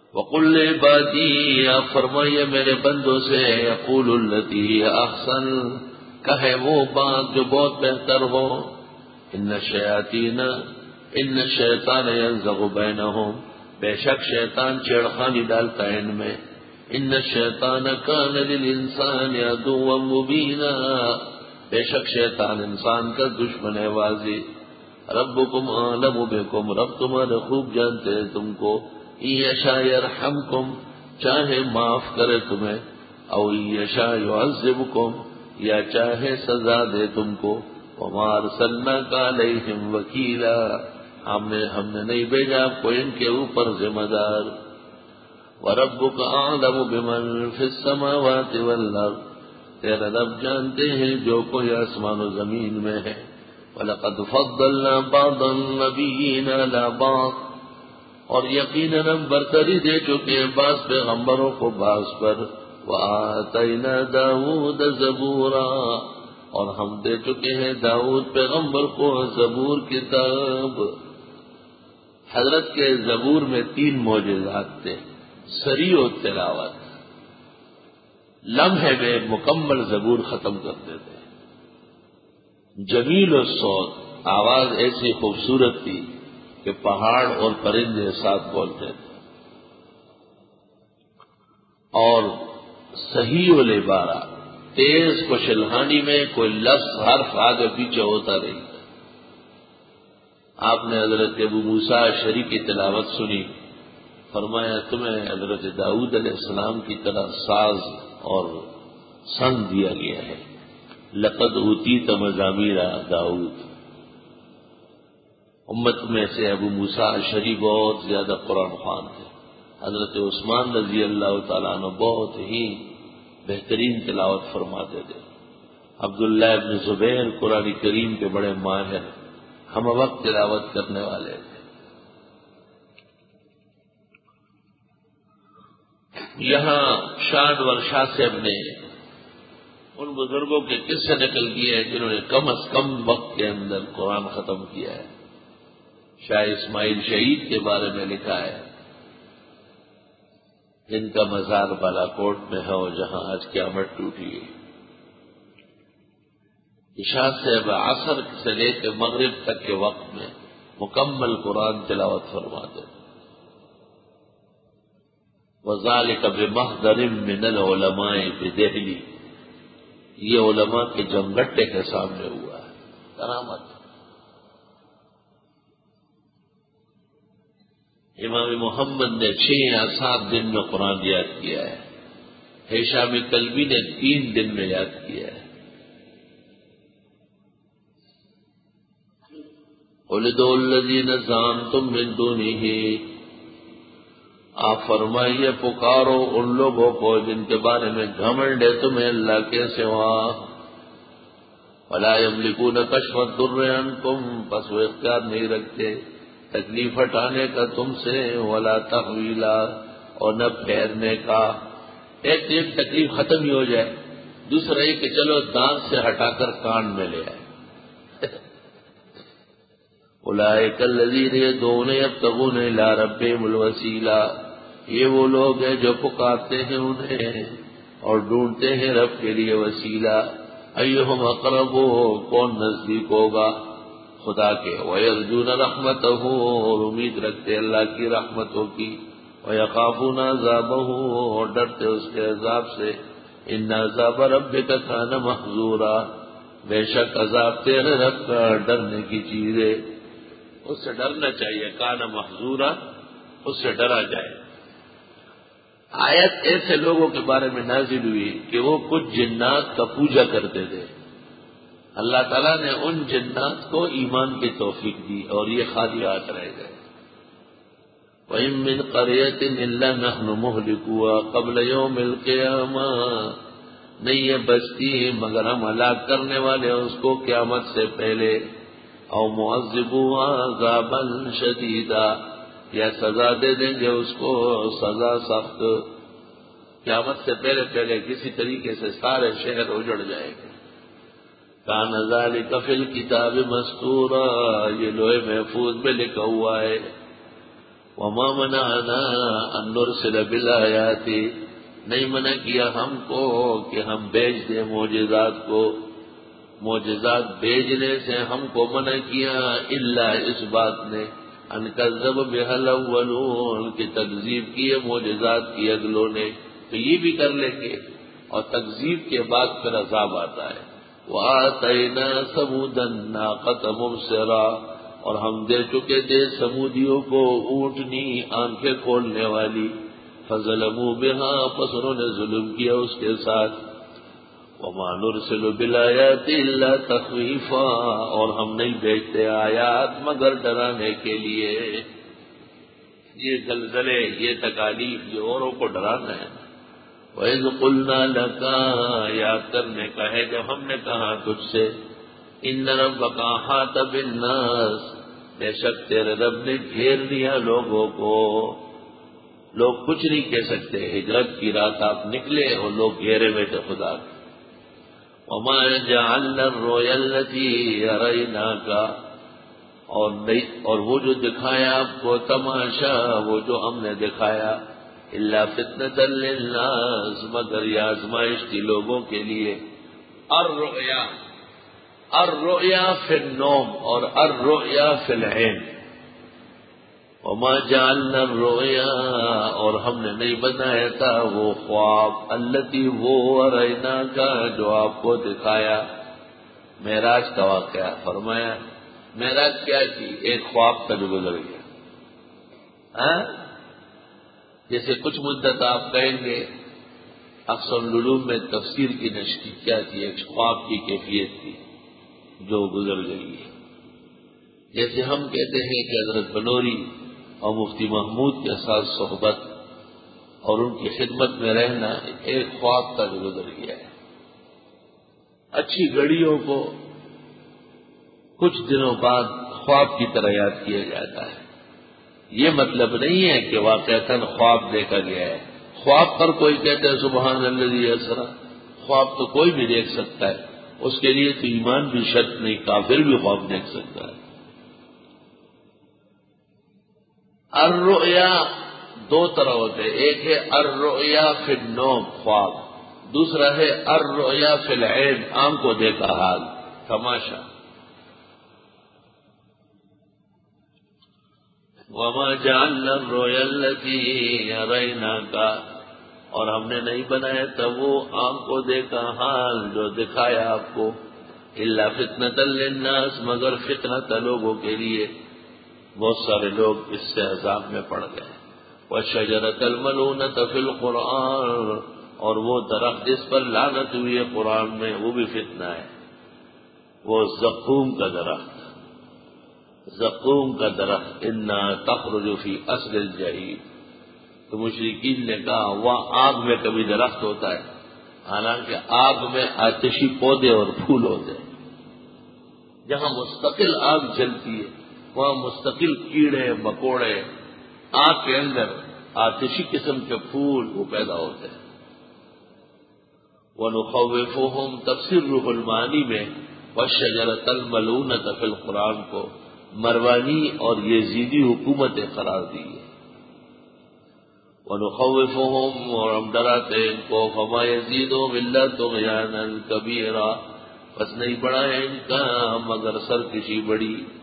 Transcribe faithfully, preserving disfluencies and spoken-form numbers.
وقل لعبادی، یا فرمائیے میرے بندوں سے، یقول التی احسن، کہے وہ بات جو بہت بہتر ہو، ان الشیاطین ان الشیطان ینزغ بینہم، بے شک شیطان چھیڑخانی ڈالتا ہے ان میں، ان الشیطان کان للانسان عدوا مبینا، بے شک شیطان انسان کا دشمن ہے واضح، ربکم اعلم بکم، رب تمہارے خوب جانتے ہیں تم کو، ان یشاء یرحمکم، چاہے معاف کرے تمہیں، او ان یشاء یعذبکم، یا چاہے سزا دے تم کو، وما ارسلناک علیہم وکیلا، ہم نے ہم نے نہیں بھیجا آپ کو ان کے اوپر ذمہ دار، وَرَبُّكَ أَعْلَمُ بِمَنْ فِي السَّمَاوَاتِ وَالْأَرْضِ، تیرا رب جانتے ہیں جو کوئی آسمان و زمین میں ہے، وَلَقَدْ فَضَّلْنَا بَعْضَ النَّبِيِّينَ عَلَى بَعْضٍ، اور یقیناً ہم برتری دے چکے ہیں بعض پیغمبروں کو بعض پر، وَآتَيْنَا دَاوُودَ زَبُورًا، اور ہم دے چکے ہیں داؤد پیغمبر کو زبور کتاب۔ حضرت کے زبور میں تین معجزات تھے، سری و تلاوت، لمحے میں مکمل زبور ختم کر دیتے، جمیل الصوت، آواز ایسی خوبصورت تھی کہ پہاڑ اور پرندے ساتھ بولتے تھے، اور صحیح العبارہ، تیز کشلہانی میں کوئی لفظ حرف آگے پیچھے ہوتا نہیں۔ آپ نے حضرت ابو موسیٰ اشعری کی تلاوت سنی، فرمایا تمہیں حضرت داؤد علیہ السلام کی طرح ساز اور سنگ دیا گیا ہے، لقد اوتیت مزامیر داؤد۔ امت میں سے ابو موسیٰ اشعری بہت زیادہ قرآن خوان تھے، حضرت عثمان رضی اللہ تعالیٰ عنہ بہت ہی بہترین تلاوت فرماتے تھے، عبداللہ ابن زبیر قرآن کریم کے بڑے ماہر ہم وقت تلاوت کرنے والے تھے۔ یہاں شاد ورشا صاحب نے ان بزرگوں کے قصے نقل کیے ہیں جنہوں نے کم از کم وقت کے اندر قرآن ختم کیا ہے۔ شاہ اسماعیل شہید کے بارے میں لکھا ہے، جن کا مزار بالا کوٹ میں ہے اور جہاں آج قیامت ٹوٹی ہے۔ شاہ صاحب عصر سے لے کے مغرب تک کے وقت میں مکمل قرآن تلاوت فرماتے تھے۔ وذالک بمحضر من العلماء بدہلی، یہ علماء کے جمگٹے کے سامنے ہوا ہے، کرامت۔ امام محمد نے چھ یا سات دن میں قرآن یاد کیا ہے، ہشام کلبی نے تین دن میں یاد کیا ہے۔ قل ادعوا الذین زعمتم من دونہ، آپ فرمائیے پکارو ان لوگوں کو جن کے بارے میں گھمنڈ ہے تمہیں اللہ کے سوا، ولا یملکون کشف الضر عنکم، بس وہ اختیار نہیں رکھتے تکلیف ہٹانے کا تم سے، ولا تحویلا، اور نہ پھیرنے کا۔ ایک ایک تکلیف ختم ہی ہو جائے، دوسرا یہ کہ چلو دانت سے ہٹا کر کان میں لے آئے۔ اولئک الذین یدعون یبتغون الی ربہم الوسیلہ، یہ وہ لوگ ہیں جو پکارتے ہیں انہیں اور ڈھونڈتے ہیں رب کے لیے وسیلہ، ایہم اقرب، کون نزدیک ہوگا خدا کے، وَيَرْجُونَ رَحْمَتَهُ، اور امید رکھتے اللہ کی رحمتوں کی، وَيَخَافُونَ عَذَابَهُ، اور ڈرتے اس کے عذاب سے، إِنَّ عَذَابَ رَبِّكَ كَانَ مَحْذُورًا، بے شک عذاب تیرے رب کا ڈرنے کی چیز ہے، اس سے ڈرنا چاہیے، کان محذورا، اس سے ڈرا جائے۔ آیت ایسے لوگوں کے بارے میں نازل ہوئی کہ وہ کچھ جنات کا پوجا کرتے تھے، اللہ تعالیٰ نے ان جنات کو ایمان کی توفیق دی اور یہ خالی ہاتھ رہ گئے۔ وَإِن مِّن قَرْيَةٍ إِلَّا نَحْنُ مُهْلِكُوهَا قَبْلَ يَوْمِ الْقِيَامَةِ، نہیں یہ بستی مگر ہم ہلاک کرنے والے ہیں اس کو قیامت سے پہلے، او معذبوها عذابا شدیدا، یا سزا دے دیں گے اس کو سزا سخت، قیامت سے پہلے پہلے کسی طریقے سے سارے شہر اجڑ جائیں گے۔ کان ذالک فی الکتاب مسطورا، یہ لوح محفوظ میں لکھا ہوا ہے۔ وما منعنا ان نرسل بالآیات، نہیں منع کیا ہم کو کہ ہم بھیج دیں معجزات کو، معجزات بھیجنے سے ہم کو منع کیا، الا اس بات نے ان کذب بها الاولون، کی تکذیب کی ہے معجزات کی اگلوں نے، تو یہ بھی کر لیں گے، اور تکذیب کے بعد پھر عذاب آتا ہے۔ وَآتَيْنَا ثَمُودَ النَّاقَةَ مُبْصِرَةً، اور ہم دے چکے تھے سمودیوں کو اونٹنی آنکھیں کھولنے والی، فَظَلَمُوا بِهَا، پس انہوں نے ظلم کیا اس کے ساتھ۔ وَمَا نُرْسِلُ بِالْآيَاتِ إِلَّا تَخْوِيفًا، اور ہم نہیں بھیجتے آیات مگر ڈرانے کے لیے۔ یہ زلزلے، یہ تکالیف، یہ اوروں کو ڈرانا ہے۔ وَإِذْ قُلْنَا لَكَ، یاد کرنے کا ہے جب ہم نے کہا تجھ سے، إِنَّ رَبَّكَ أَحَاطَ بِالنَّاسِ، بے شک تیرے رب نے گھیر لیا لوگوں کو، لوگ کچھ نہیں کہہ سکتے، ہجرت کی رات آپ نکلے اور لوگ گھیرے میں تھے خدا کے۔ وَمَا جَعَلْنَا الرُّؤْيَا الَّتِي أَرَيْنَاكَ، اور نہیں، اور وہ جو دکھایا آپ کو تماشا، وہ جو ہم نے دکھایا، إِلَّا فِتْنَةً لِلنَّاسِ، مگر یہ آزمائش تھی لوگوں کے لیے۔ الرؤیا، الرؤیا فی النوم اور الرؤیا فی العین۔ وما جعلنا الرؤیا، اور ہم نے نہیں بنایا تھا وہ خواب، التی وہ ارائنا کا، جو آپ کو دکھایا۔ معراج کا واقعہ فرمایا، معراج کیا کی، ایک خواب کا جو گزر گیا۔ ہاں، جیسے کچھ مدت آپ کہیں گے اکثر العلوم میں تفسیر کی نشری کیا تھی، ایک خواب کی کیفیت تھی جو گزر گئی ہے۔ جیسے ہم کہتے ہیں کہ حضرت بنوری اور مفتی محمود کے ساتھ صحبت اور ان کی خدمت میں رہنا ایک خواب کا جو گزر گیا ہے۔ اچھی گھڑیوں کو کچھ دنوں بعد خواب کی طرح یاد کیا جاتا ہے۔ یہ مطلب نہیں ہے کہ واقعتاً خواب دیکھا گیا ہے۔ خواب پر کوئی کہتا ہے سبحان الذی اسری، خواب تو کوئی بھی دیکھ سکتا ہے، اس کے لیے تو ایمان بھی شرط نہیں، کافر بھی خواب دیکھ سکتا ہے۔ الرؤیا دو طرح ہوتے ہیں، ایک ہے الرؤیا فی النوم خواب، دوسرا ہے الرؤیا فی العین آنکھ کو دیکھا حال، تماشا۔ وما جعلنا الرؤيا التي أريناك، اور ہم نے نہیں بنایا تھا وہ آنکھ کو دیکھا حال جو دکھایا آپ کو، الا فتنة للناس، مگر فتنہ لوگوں کے لیے، بہت سارے لوگ اس سے عذاب میں پڑ گئے۔ والشجرة الملعونة في القرآن، اور وہ درخت جس پر لعنت ہوئی ہے قرآن میں، وہ بھی فتنہ ہے، وہ زقوم کا درخت، زقوم کا درخت، انا تخرج فی اصل الجحیم۔ تو مشرکین نے کہا وہ آگ میں کبھی درخت ہوتا ہے، حالانکہ آگ میں آتشی پودے اور پھول ہوتے ہیں۔ جہاں مستقل آگ جلتی ہے وہاں مستقل کیڑے مکوڑے، آگ کے اندر آتشی قسم کے پھول وہ پیدا ہوتے ہیں۔ وَنُخَوِّفُهُمْ، تفسیر روح المعانی میں وَالشَّجَرَةَ الْمَلْعُونَةَ فِي الْقُرْآن کو مروانی اور یزیدی حکومتیں قرار دی ہے۔ وَنُخَوِّفُهُمْ، اور ہم ڈراتے ان کو، فَمَا يَزِيدُهُمْ إِلَّا طُغْيَانًا كَبِيرًا، بس نہیں بڑھا ہے ان کا مگر سرکشی بڑی۔